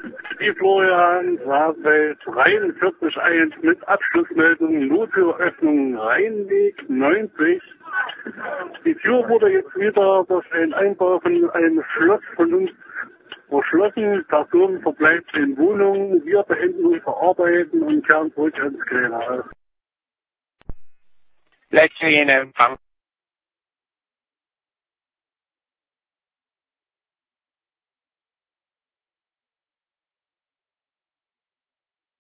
Die Florian Saarfeld 43.1 mit Abschlussmeldung Nottüröffnung Rheinweg 90. Die Tür wurde jetzt wieder durch einen Einbau von einem Schloss von uns verschlossen. Person verbleibt in Wohnungen. Wir beenden unsere Arbeiten und kehren zurück ins Klägerhaus. Letzte in Empfang.